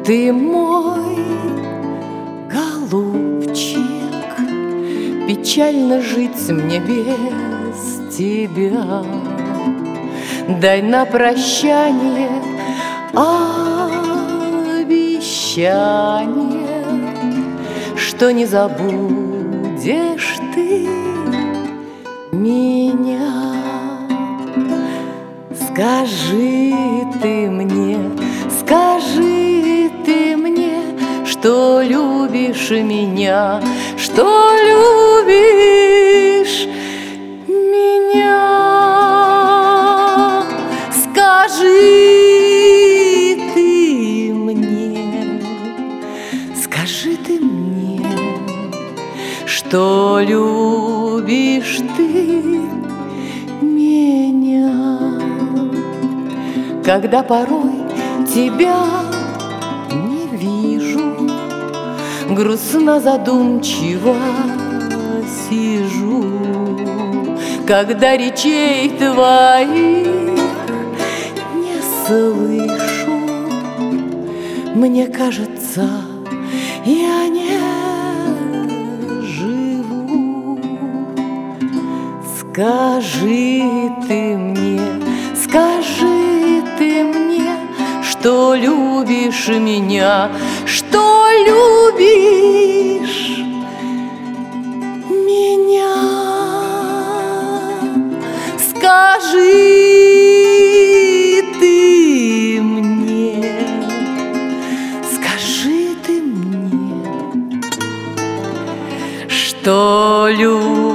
Ты мой голубчик, печально жить мне без тебя. Дай на прощание обещание, что не забудешь ты меня. Скажи ты мне, скажи ты мне, что любишь меня, что любишь меня. Скажи ты мне, скажи ты мне, что любишь ты меня. Когда порой тебя не вижу, грустно задумчиво сижу. Когда речей твоих не слышу, мне кажется, я не живу. Скажи ты мне, скажи ты мне, что любишь меня, что любишь меня. Скажи ты мне, скажи ты мне, что любишь